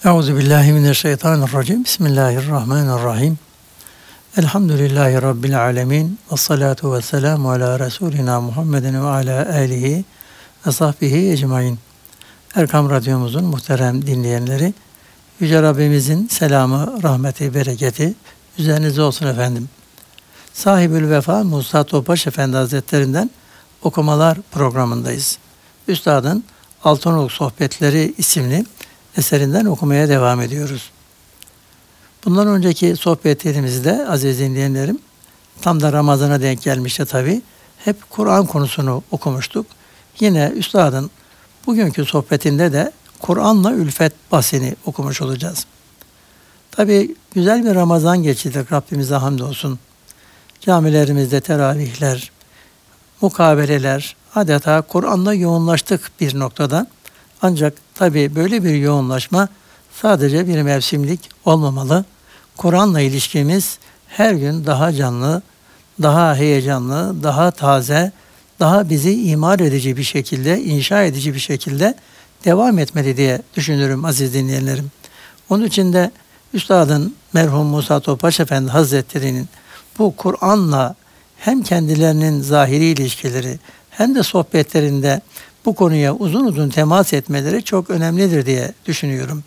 Euzubillahimineşşeytanirracim. Bismillahirrahmanirrahim. Elhamdülillahi Rabbil alemin. Vessalatu vesselamu ala Resulina Muhammedin ve ala alihi ve sahbihi ecmain. Erkam Radyomuzun muhterem dinleyenleri, Yüce Rabbimizin selamı, rahmeti, bereketi üzerinize olsun efendim. Sahibül Vefa Musa Topbaş Efendi Hazretlerinden okumalar programındayız. Üstadın Altınoluk Sohbetleri isimli eserinden okumaya devam ediyoruz. Bundan önceki sohbetlerimizde aziz dinleyenlerim, tam da Ramazan'a denk gelmişti tabii. Hep Kur'an konusunu okumuştuk. Yine Üstadın bugünkü sohbetinde de Kur'an'la ülfet bahsini okumuş olacağız. Tabii güzel bir Ramazan geçirdik, Rabbimize hamdolsun. Camilerimizde teravihler, mukabeleler, adeta Kur'an'la yoğunlaştık bir noktada. Ancak tabii böyle bir yoğunlaşma sadece bir mevsimlik olmamalı. Kur'an'la ilişkimiz her gün daha canlı, daha heyecanlı, daha taze, daha bizi imar edici bir şekilde, inşa edici bir şekilde devam etmeli diye düşünürüm aziz dinleyenlerim. Onun için de Üstadın merhum Musa Topbaş Efendi Hazretleri'nin bu Kur'an'la hem kendilerinin zahiri ilişkileri hem de sohbetlerinde bu konuya uzun uzun temas etmeleri çok önemlidir diye düşünüyorum.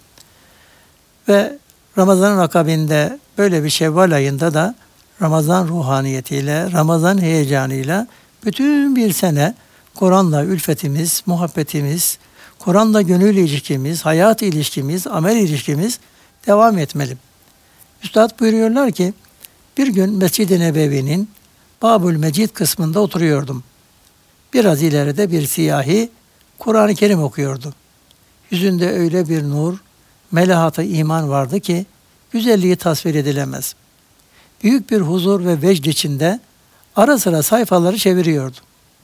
Ve Ramazan'ın akabinde böyle bir Şevval ayında da Ramazan ruhaniyetiyle, Ramazan heyecanıyla bütün bir sene Kur'an'la ülfetimiz, muhabbetimiz, Kur'an'la gönül ilişkimiz, hayat ilişkimiz, amel ilişkimiz devam etmeli. Üstad buyuruyorlar ki, bir gün Mescid-i Nebevi'nin Babül Mecid kısmında oturuyordum. Biraz ileride bir siyahi Kur'an-ı Kerim okuyordu. Yüzünde öyle bir nur, melahat-ı iman vardı ki güzelliği tasvir edilemez. Büyük bir huzur ve vecd içinde ara sıra sayfaları çeviriyordu.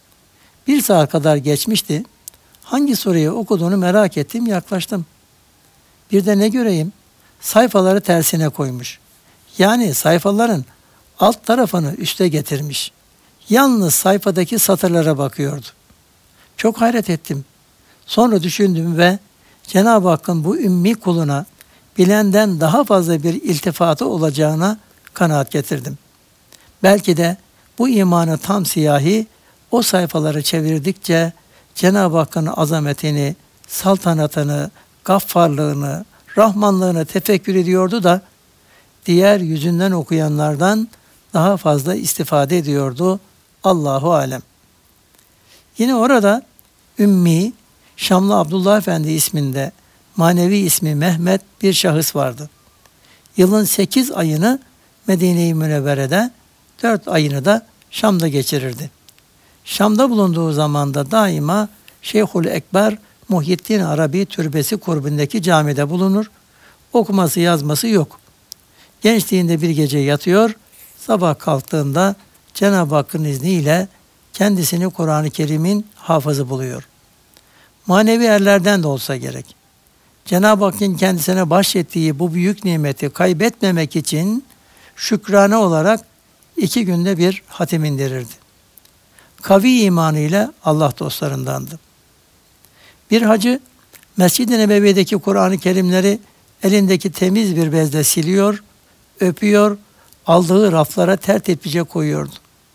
Bir saat kadar geçmişti. Hangi soruyu okuduğunu merak ettim, yaklaştım. Bir de ne göreyim? Sayfaları tersine koymuş. Yani sayfaların alt tarafını üste getirmiş. Yalnız sayfadaki satırlara bakıyordu. Çok hayret ettim. Sonra düşündüm ve Cenab-ı Hakk'ın bu ümmi kuluna bilenden daha fazla bir iltifatı olacağına kanaat getirdim. Belki de bu imanı tam siyahi o sayfaları çevirdikçe Cenab-ı Hakk'ın azametini, saltanatını, gaffarlığını, rahmanlığını tefekkür ediyordu da diğer yüzünden okuyanlardan daha fazla istifade ediyordu. Allahu alem. Yine orada Ümmi, Şamlı Abdullah Efendi isminde manevi ismi Mehmet bir şahıs vardı. Yılın 8 ayını Medine-i Münevvere'de, 4 ayını da Şam'da geçirirdi. Şam'da bulunduğu zamanda daima Şeyhül Ekber Muhyiddin Arabi Türbesi kurbundaki camide bulunur. Okuması yazması yok. Gençliğinde bir gece yatıyor, sabah kalktığında Cenab-ı Hakk'ın izniyle kendisini Kur'an-ı Kerim'in hafızı buluyor. Manevi erlerden de olsa gerek. Cenab-ı Hakk'ın kendisine bahşettiği bu büyük nimeti kaybetmemek için şükrane olarak 2 günde bir hatim indirirdi. Kavi imanıyla Allah dostlarındandı. Bir hacı Mescid-i Nebevi'deki Kur'an-ı Kerimleri elindeki temiz bir bezle siliyor, öpüyor, aldığı raflara tertipçe koyuyordu.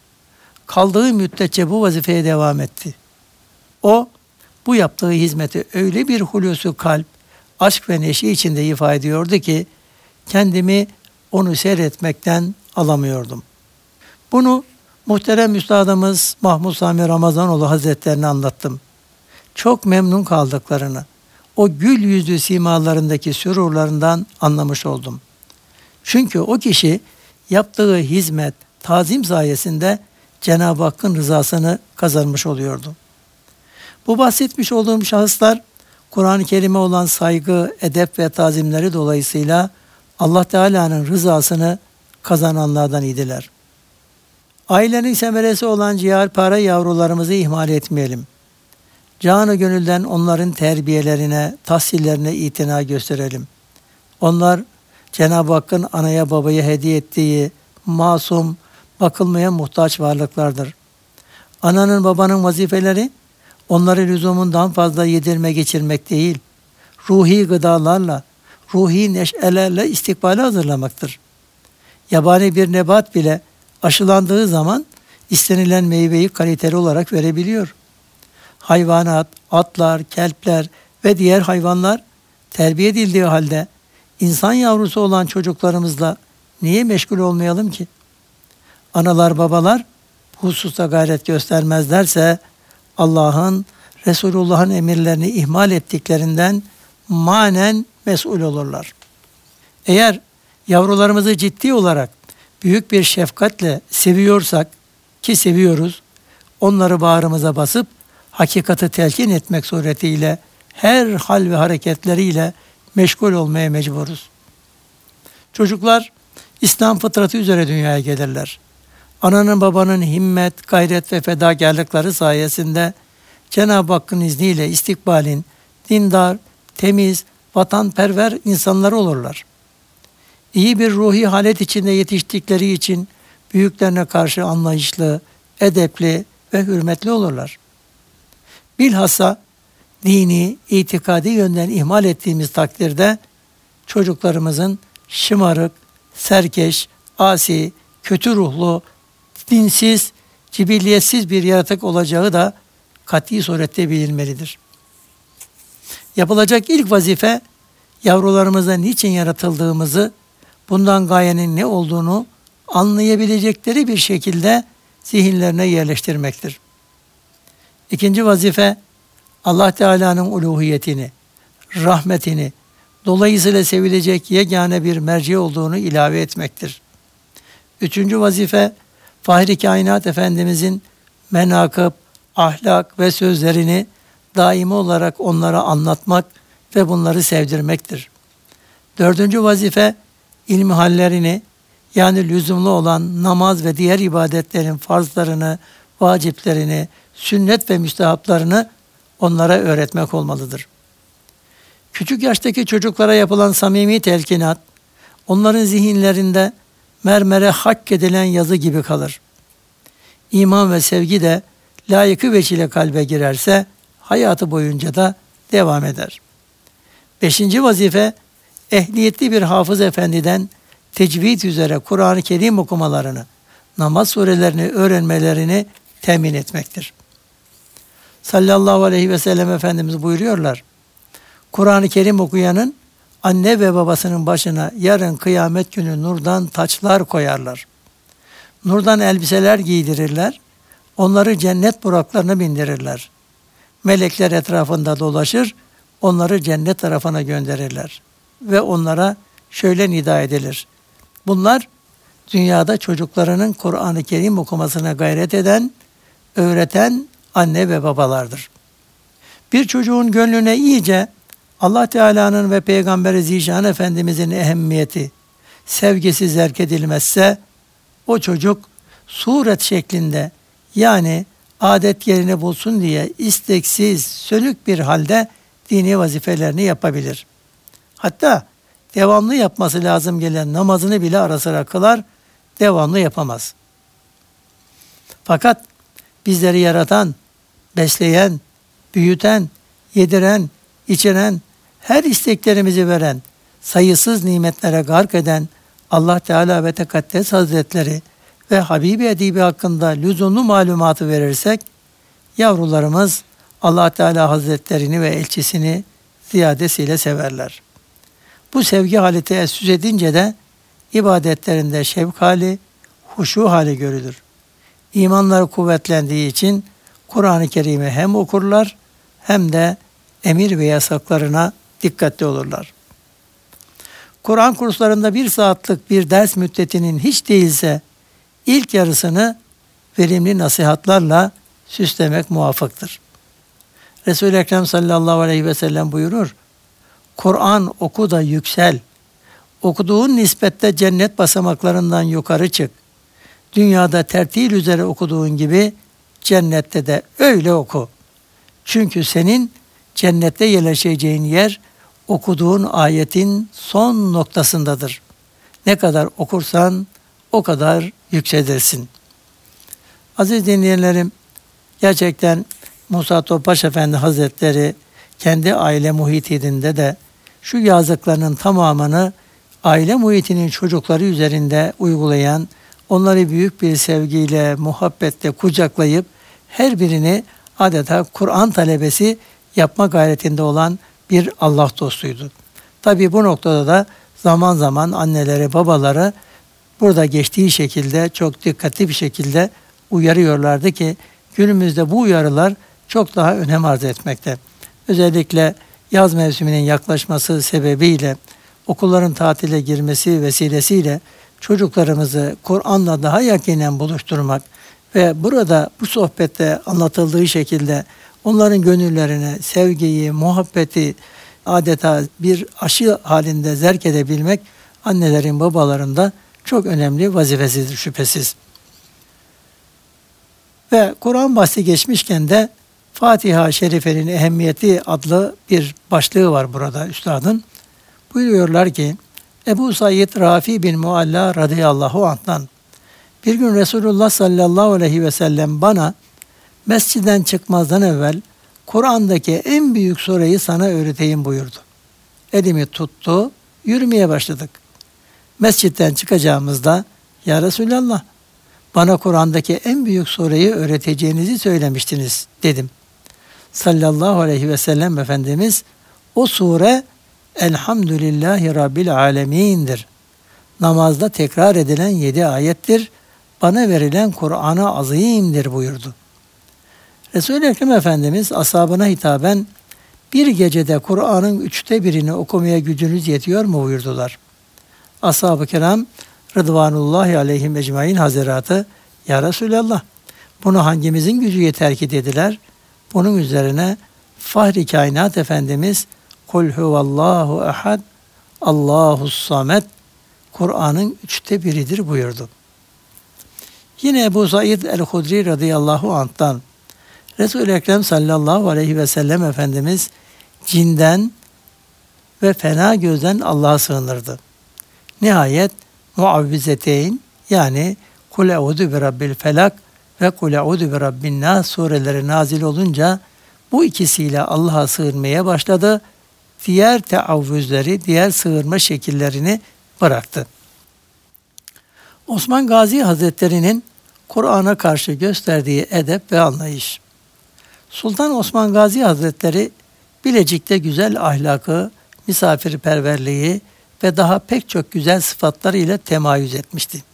Kaldığı müddetçe bu vazifeye devam etti. O, bu yaptığı hizmeti öyle bir hulusu kalp, aşk ve neşe içinde ifade ediyordu ki, kendimi onu seyretmekten alamıyordum. Bunu muhterem üstadımız Mahmud Sami Ramazanoğlu Hazretlerine anlattım. Çok memnun kaldıklarını, o gül yüzlü simalarındaki sürurlarından anlamış oldum. Çünkü o kişi yaptığı hizmet, tazim sayesinde Cenab-ı Hakk'ın rızasını kazanmış oluyordu. Bu bahsetmiş olduğum şahıslar Kur'an-ı Kerim'e olan saygı, edep ve tazimleri dolayısıyla Allah Teala'nın rızasını kazananlardan idiler. Ailenin semeresi olan ciğerpare yavrularımızı ihmal etmeyelim. Canı gönülden onların terbiyelerine, tahsillerine itina gösterelim. Onlar Cenab-ı Hakk'ın anaya babaya hediye ettiği masum, bakılmaya muhtaç varlıklardır. Ananın babanın vazifeleri onları lüzumundan fazla yedirme geçirmek değil, ruhi gıdalarla, ruhi neşelerle istikbale hazırlamaktır. Yabani bir nebat bile aşılandığı zaman istenilen meyveyi kaliteli olarak verebiliyor. Hayvanat, atlar, kelpler ve diğer hayvanlar terbiye edildiği halde insan yavrusu olan çocuklarımızla niye meşgul olmayalım ki? Analar babalar bu hususta gayret göstermezlerse Allah'ın, Resulullah'ın emirlerini ihmal ettiklerinden manen mesul olurlar. Eğer yavrularımızı ciddi olarak büyük bir şefkatle seviyorsak ki seviyoruz, onları bağrımıza basıp hakikati telkin etmek suretiyle her hal ve hareketleriyle meşgul olmaya mecburuz. Çocuklar İslam fıtratı üzere dünyaya gelirler. Ananın babanın himmet, gayret ve fedakarlıkları sayesinde Cenab-ı Hakk'ın izniyle istikbalin dindar, temiz, vatanperver insanları olurlar. İyi bir ruhi halet içinde yetiştikleri için büyüklerine karşı anlayışlı, edepli ve hürmetli olurlar. Bilhassa dini, itikadi yönden ihmal ettiğimiz takdirde çocuklarımızın şımarık, serkeş, asi, kötü ruhlu, dinsiz, cibilliyetsiz bir yaratık olacağı da kat'i surette bilinmelidir. Yapılacak ilk vazife, yavrularımıza niçin yaratıldığımızı, bundan gayenin ne olduğunu anlayabilecekleri bir şekilde zihinlerine yerleştirmektir. İkinci vazife, Allah Teala'nın uluhiyetini, rahmetini, dolayısıyla sevilecek yegane bir merci olduğunu ilave etmektir. Üçüncü vazife, Fahri Kainat Efendimizin menakıb, ahlak ve sözlerini daimi olarak onlara anlatmak ve bunları sevdirmektir. Dördüncü vazife, ilmihallerini yani lüzumlu olan namaz ve diğer ibadetlerin farzlarını, vaciplerini, sünnet ve müstehaplarını onlara öğretmek olmalıdır. Küçük yaştaki çocuklara yapılan samimi telkinat, onların zihinlerinde mermere hak edilen yazı gibi kalır. İman ve sevgi de layıkı veçile kalbe girerse hayatı boyunca da devam eder. Beşinci vazife, ehliyetli bir hafız efendiden tecvid üzere Kur'an-ı Kerim okumalarını, namaz surelerini öğrenmelerini temin etmektir. Sallallahu aleyhi ve sellem Efendimiz buyuruyorlar, Kur'an-ı Kerim okuyanın anne ve babasının başına yarın kıyamet günü nurdan taçlar koyarlar. Nurdan elbiseler giydirirler, onları cennet buraklarına bindirirler. Melekler etrafında dolaşır, onları cennet tarafına gönderirler. Ve onlara şöyle nida edilir. Bunlar dünyada çocuklarının Kur'an-ı Kerim okumasına gayret eden, öğreten anne ve babalardır. Bir çocuğun gönlüne iyice Allah Teala'nın ve Peygamberi Zişan Efendimizin ehemmiyeti, sevgisi zerk edilmezse o çocuk suret şeklinde yani adet yerini bulsun diye isteksiz, sönük bir halde dini vazifelerini yapabilir. Hatta devamlı yapması lazım gelen namazını bile ara sıra kılar, devamlı yapamaz. Fakat bizleri yaratan, besleyen, büyüten, yediren, içiren, her isteklerimizi veren, sayısız nimetlere gark eden Allah Teala ve Tekaddes Hazretleri ve Habibi Edibi hakkında lüzumlu malumatı verirsek, yavrularımız Allah Teala Hazretlerini ve elçisini ziyadesiyle severler. Bu sevgi hali teessüs edince de ibadetlerinde şevk hali, huşu hali görülür. İmanları kuvvetlendiği için Kur'an-ı Kerim'i hem okurlar hem de emir ve yasaklarına dikkatli olurlar. Kur'an kurslarında 1 saatlik bir ders müddetinin hiç değilse ilk yarısını verimli nasihatlarla süslemek muvaffıktır. Resul-i Ekrem sallallahu aleyhi ve sellem buyurur, Kur'an oku da yüksel, okuduğun nispette cennet basamaklarından yukarı çık. Dünyada tertil üzere okuduğun gibi cennette de öyle oku. Çünkü senin cennette yerleşeceğin yer okuduğun ayetin son noktasındadır. Ne kadar okursan o kadar yükselirsin. Aziz dinleyenlerim, gerçekten Musa Topbaş Efendi Hazretleri kendi aile muhitinde de şu yazdıklarının tamamını aile muhitinin çocukları üzerinde uygulayan, onları büyük bir sevgiyle, muhabbetle kucaklayıp her birini adeta Kur'an talebesi yapma gayretinde olan bir Allah dostuydu. Tabii bu noktada da zaman zaman anneleri, babaları burada geçtiği şekilde çok dikkatli bir şekilde uyarıyorlardı ki günümüzde bu uyarılar çok daha önem arz etmekte. Özellikle yaz mevsiminin yaklaşması sebebiyle okulların tatile girmesi vesilesiyle çocuklarımızı Kur'an'la daha yakinen buluşturmak ve burada bu sohbette anlatıldığı şekilde onların gönüllerine sevgiyi, muhabbeti adeta bir aşı halinde zerk edebilmek annelerin, babaların da çok önemli vazifesidir şüphesiz. Ve Kur'an bahsi geçmişken de Fatiha Şerife'nin ehemmiyeti adlı bir başlığı var burada üstadın. Buyuruyorlar ki Ebu Said Rafi bin Mualla radıyallahu anh'tan bir gün Resulullah sallallahu aleyhi ve sellem bana mesciden çıkmazdan evvel Kur'an'daki en büyük sureyi sana öğreteyim buyurdu. Elimi tuttu, yürümeye başladık. Mescitten çıkacağımızda ya Resulallah bana Kur'an'daki en büyük sureyi öğreteceğinizi söylemiştiniz dedim. Sallallahu aleyhi ve sellem Efendimiz o sure Elhamdülillahi Rabbil Alemin'dir. Namazda tekrar edilen 7 ayettir. Bana verilen Kur'an-ı Azim'dir buyurdu. Resul-i Ekrem Efendimiz ashabına hitaben bir gecede Kur'an'ın 1/3'ünü okumaya gücünüz yetiyor mu buyurdular. Ashab-ı kiram Rıdvanullahi aleyhim ecmaîn haziratı ya Resulallah bunu hangimizin gücü yeter ki dediler. Bunun üzerine Fahri Kainat Efendimiz Kul huvallahu ehad Allahus samet Kur'an'ın 1/3'idir buyurdu. Yine Ebu Said el-Hudri radıyallahu anh'tan Resul-i Ekrem sallallahu aleyhi ve sellem Efendimiz cinden ve fena gözden Allah'a sığınırdı. Nihayet muavvizeteyn yani Kul eûzü bi rabbil felak ve Kul eûzü bi rabbin nas sureleri nazil olunca bu ikisiyle Allah'a sığınmaya başladı. Diğer teavvüzleri, diğer sığınma şekillerini bıraktı. Osman Gazi Hazretleri'nin Kur'an'a karşı gösterdiği edep ve anlayış. Sultan Osman Gazi Hazretleri Bilecik'te güzel ahlakı, misafirperverliği ve daha pek çok güzel sıfatları ile temayüz etmişti.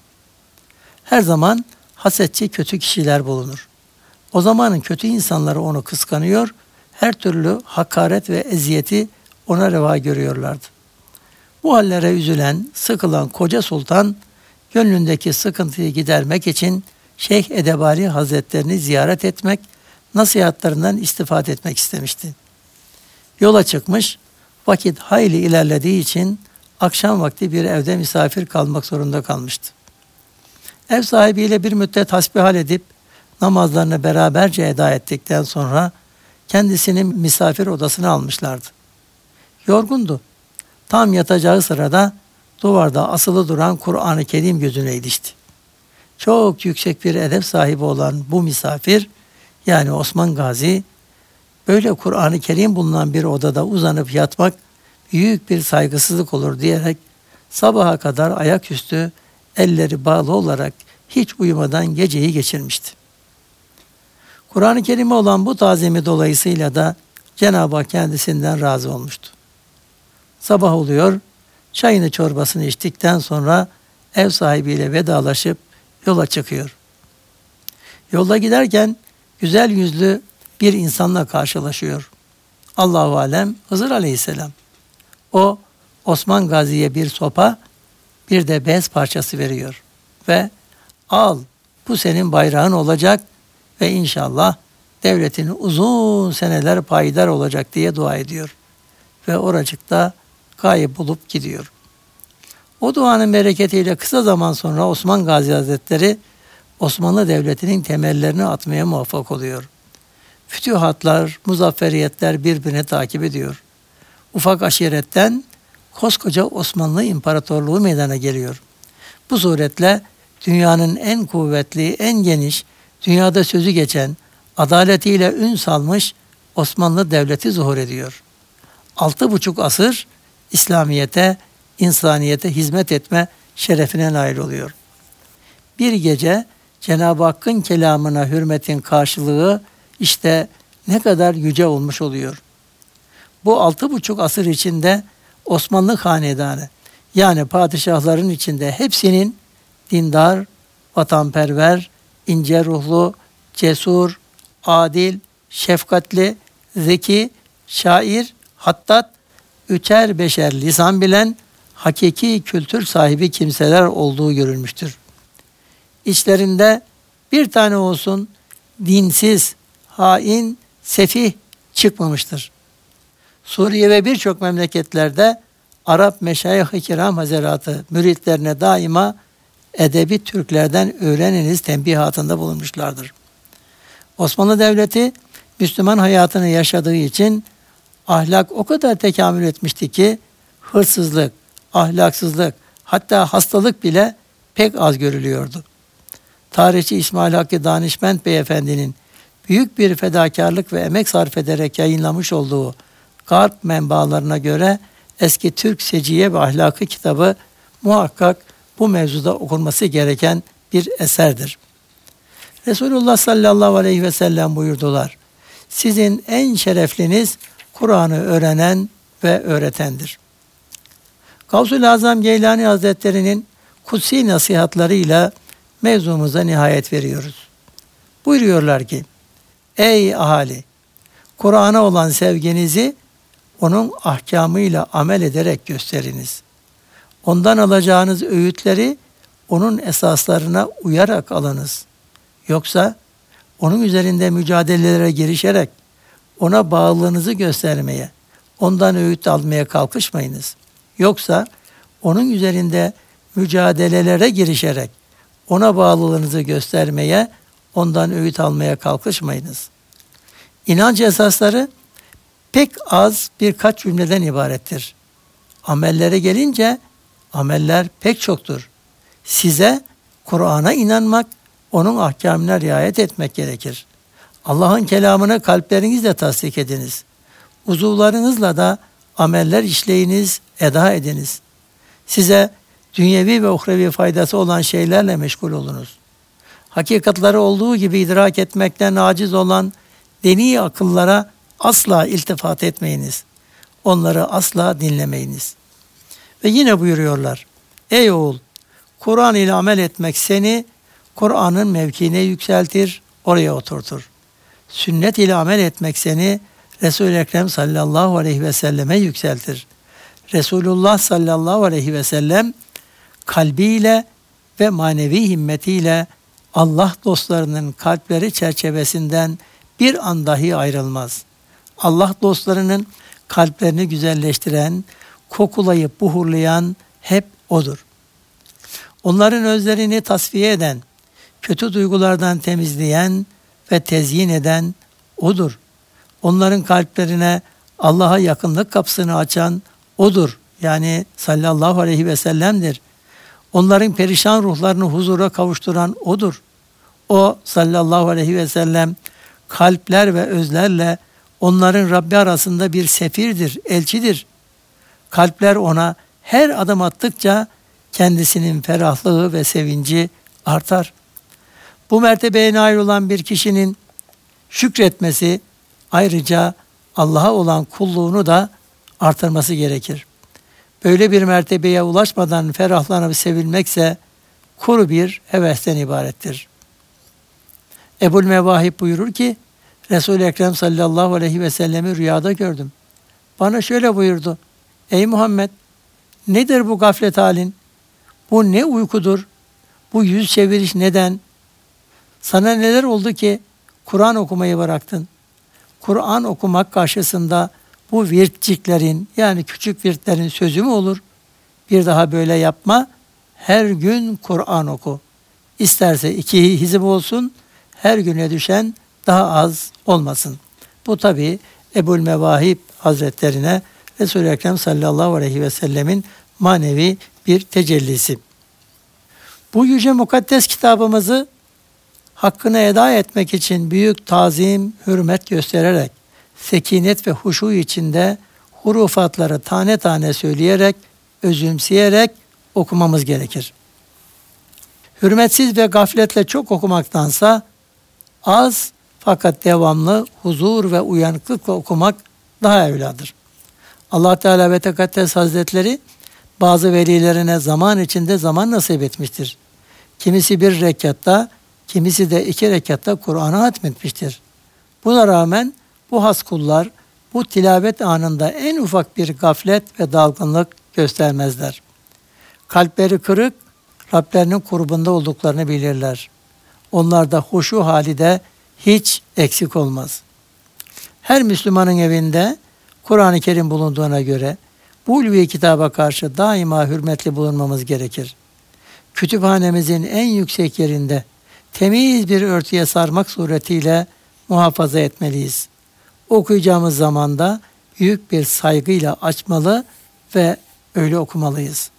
Her zaman hasetçi kötü kişiler bulunur. O zamanın kötü insanları onu kıskanıyor, her türlü hakaret ve eziyeti ona reva görüyorlardı. Bu hallere üzülen, sıkılan koca sultan, gönlündeki sıkıntıyı gidermek için Şeyh Edebali Hazretlerini ziyaret etmek, nasihatlarından istifade etmek istemişti. Yola çıkmış, vakit hayli ilerlediği için akşam vakti bir evde misafir kalmak zorunda kalmıştı. Ev sahibiyle bir müddet hasbihal edip namazlarını beraberce eda ettikten sonra kendisini misafir odasına almışlardı. Yorgundu. Tam yatacağı sırada duvarda asılı duran Kur'an-ı Kerim gözüne ilişti. Çok yüksek bir edep sahibi olan bu misafir, yani Osman Gazi, böyle Kur'an-ı Kerim bulunan bir odada uzanıp yatmak büyük bir saygısızlık olur diyerek sabaha kadar ayaküstü elleri bağlı olarak hiç uyumadan geceyi geçirmişti. Kur'an-ı Kerim'e olan bu tazimi dolayısıyla da Cenab-ı Hak kendisinden razı olmuştu. Sabah oluyor, çayını çorbasını içtikten sonra ev sahibiyle vedalaşıp yola çıkıyor. Yolda giderken güzel yüzlü bir insanla karşılaşıyor. Allahu alem Hızır Aleyhisselam. O Osman Gazi'ye bir sopa, bir de bez parçası veriyor ve al bu senin bayrağın olacak ve inşallah devletin uzun seneler payidar olacak diye dua ediyor. Ve oracıkta kaybolup gidiyor. O duanın bereketiyle kısa zaman sonra Osman Gazi Hazretleri Osmanlı Devleti'nin temellerini atmaya muvaffak oluyor. Fütühatlar, muzafferiyetler birbirini takip ediyor. Ufak aşiretten koskoca Osmanlı İmparatorluğu meydana geliyor. Bu suretle dünyanın en kuvvetli, en geniş, dünyada sözü geçen, adaletiyle ün salmış Osmanlı Devleti zuhur ediyor. 6,5 asır İslamiyete, insaniyete hizmet etme şerefine nail oluyor. Bir gece Cenab-ı Hakk'ın kelamına hürmetin karşılığı işte ne kadar yüce olmuş oluyor. Bu 6,5 asır içinde Osmanlı hanedanı, yani padişahların içinde hepsinin dindar, vatanperver, ince ruhlu, cesur, adil, şefkatli, zeki, şair, hattat, üçer beşer lisan bilen, hakiki kültür sahibi kimseler olduğu görülmüştür. İçlerinde bir tane olsun dinsiz, hain, sefih çıkmamıştır. Suriye ve birçok memleketlerde Arap meşayih-i kiram hazaratı müritlerine daima edebi Türklerden öğreniniz tembihatında bulunmuşlardır. Osmanlı Devleti Müslüman hayatını yaşadığı için ahlak o kadar tekamül etmişti ki hırsızlık, ahlaksızlık, hatta hastalık bile pek az görülüyordu. Tarihçi İsmail Hakkı Danişment Beyefendi'nin büyük bir fedakarlık ve emek sarf ederek yayınlamış olduğu Garp menbaalarına göre Eski Türk Seciye ve Ahlakı kitabı muhakkak bu mevzuda okunması gereken bir eserdir. Resulullah sallallahu aleyhi ve sellem buyurdular: sizin en şerefliniz Kur'an'ı öğrenen ve öğretendir. Gavs-ı Azam Geylani Hazretleri'nin kutsi nasihatlarıyla mevzumuza nihayet veriyoruz. Buyuruyorlar ki: ey ahali! Kur'an'a olan sevginizi onun ahkamıyla amel ederek gösteriniz. Ondan alacağınız öğütleri onun esaslarına uyarak alınız. Yoksa onun üzerinde mücadelelere girişerek ona bağlılığınızı göstermeye, ondan öğüt almaya kalkışmayınız. Yoksa onun üzerinde mücadelelere girişerek ona bağlılığınızı göstermeye, ondan öğüt almaya kalkışmayınız. İnanç esasları pek az birkaç cümleden ibarettir. Amellere gelince ameller pek çoktur. Size Kur'an'a inanmak, onun ahkamına riayet etmek gerekir. Allah'ın kelamını kalplerinizle tasdik ediniz. Uzuvlarınızla da ameller işleyiniz, eda ediniz. Size dünyevi ve uhrevi faydası olan şeylerle meşgul olunuz. Hakikatleri olduğu gibi idrak etmekten aciz olan deni akıllara asla iltifat etmeyiniz. Onları asla dinlemeyiniz. Ve yine buyuruyorlar: ey oğul! Kur'an ile amel etmek seni Kur'an'ın mevkiine yükseltir, oraya oturtur. Sünnet ile amel etmek seni Resul-i Ekrem sallallahu aleyhi ve selleme yükseltir. Resulullah sallallahu aleyhi ve sellem kalbiyle ve manevi himmetiyle Allah dostlarının kalpleri çerçevesinden bir an dahi ayrılmaz. Allah dostlarının kalplerini güzelleştiren, kokulayıp buhurlayan hep O'dur. Onların özlerini tasfiye eden, kötü duygulardan temizleyen ve tezyin eden O'dur. Onların kalplerine Allah'a yakınlık kapısını açan O'dur. Yani sallallahu aleyhi ve sellem'dir. Onların perişan ruhlarını huzura kavuşturan O'dur. O sallallahu aleyhi ve sellem kalpler ve özlerle onların Rabbi arasında bir sefirdir, elçidir. Kalpler ona her adım attıkça kendisinin ferahlığı ve sevinci artar. Bu mertebeye nail olan bir kişinin şükretmesi, ayrıca Allah'a olan kulluğunu da artırması gerekir. Böyle bir mertebeye ulaşmadan ferahlanıp sevilmekse kuru bir hevesten ibarettir. Ebul Mevahib buyurur ki, Resul-i Ekrem sallallahu aleyhi ve sellemi rüyada gördüm. Bana şöyle buyurdu: ey Muhammed, nedir bu gaflet halin? Bu ne uykudur? Bu yüz çeviriş neden? Sana neler oldu ki Kur'an okumayı bıraktın? Kur'an okumak karşısında bu virtciklerin, yani küçük virtlerin sözü mü olur? Bir daha böyle yapma. Her gün Kur'an oku. İsterse 2 hizip olsun, her güne düşen daha az olmasın. Bu tabi Ebul Mevahib Hazretlerine Resul-i Ekrem sallallahu aleyhi ve sellemin manevi bir tecellisi. Bu yüce mukaddes kitabımızı hakkını eda etmek için büyük tazim, hürmet göstererek, sekinet ve huşu içinde hurufatları tane tane söyleyerek, özümseyerek okumamız gerekir. Hürmetsiz ve gafletle çok okumaktansa az fakat devamlı huzur ve uyanıklıkla okumak daha evladır. Allah Teala ve Tekaddes Hazretleri bazı velilerine zaman içinde zaman nasip etmiştir. Kimisi bir rekatta, kimisi de 2 rekatta Kur'an'ı hatmetmiştir. Buna rağmen bu has kullar bu tilavet anında en ufak bir gaflet ve dalgınlık göstermezler. Kalpleri kırık, Rablerinin kurbunda olduklarını bilirler. Onlarda huşu hali de hiç eksik olmaz. Her Müslümanın evinde Kur'an-ı Kerim bulunduğuna göre bu ulvi kitaba karşı daima hürmetli bulunmamız gerekir. Kütüphanemizin en yüksek yerinde temiz bir örtüye sarmak suretiyle muhafaza etmeliyiz. Okuyacağımız zamanda büyük bir saygıyla açmalı ve öyle okumalıyız.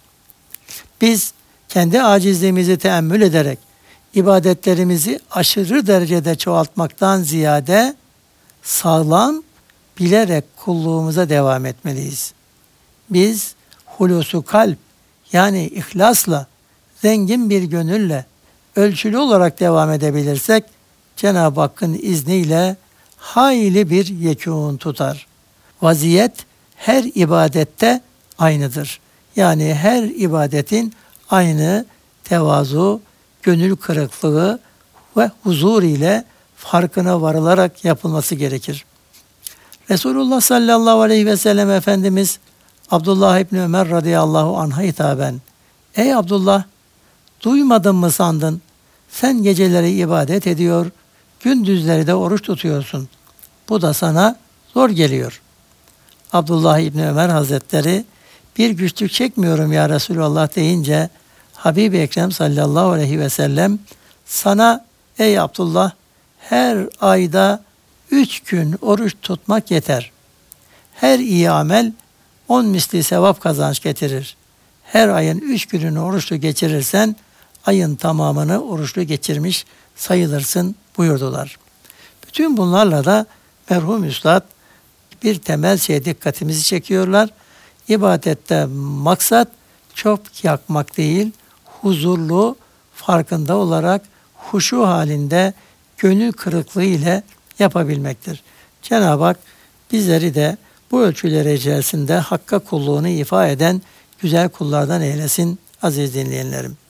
Biz kendi acizliğimizi teemmül ederek ibadetlerimizi aşırı derecede çoğaltmaktan ziyade sağlam, bilerek kulluğumuza devam etmeliyiz. Biz hulusu kalp yani ihlasla, zengin bir gönülle, ölçülü olarak devam edebilirsek Cenab-ı Hakk'ın izniyle hayli bir yekûn tutar. Vaziyet her ibadette aynıdır. Yani her ibadetin aynı tevazu, gönül kırıklığı ve huzur ile farkına varılarak yapılması gerekir. Resulullah sallallahu aleyhi ve sellem Efendimiz Abdullah İbni Ömer radıyallahu anh'a hitaben, "Ey Abdullah, duymadın mı sandın? Sen geceleri ibadet ediyor, gündüzleri de oruç tutuyorsun. Bu da sana zor geliyor." Abdullah İbni Ömer Hazretleri, "Bir güçlük çekmiyorum ya Resulallah" deyince Habibi Ekrem sallallahu aleyhi ve sellem, "Sana ey Abdullah her ayda 3 gün oruç tutmak yeter. Her iyi amel 10 misli sevap kazanç getirir. Her ayın 3 gününü oruçlu geçirirsen ayın tamamını oruçlu geçirmiş sayılırsın" buyurdular. Bütün bunlarla da merhum Üstad bir temel şeye dikkatimizi çekiyorlar. İbadette maksat çok yakmak değil, huzurlu, farkında olarak huşu halinde gönül kırıklığı ile yapabilmektir. Cenab-ı Hak bizleri de bu ölçüleri içerisinde Hakk'a kulluğunu ifa eden güzel kullardan eylesin aziz dinleyenlerim.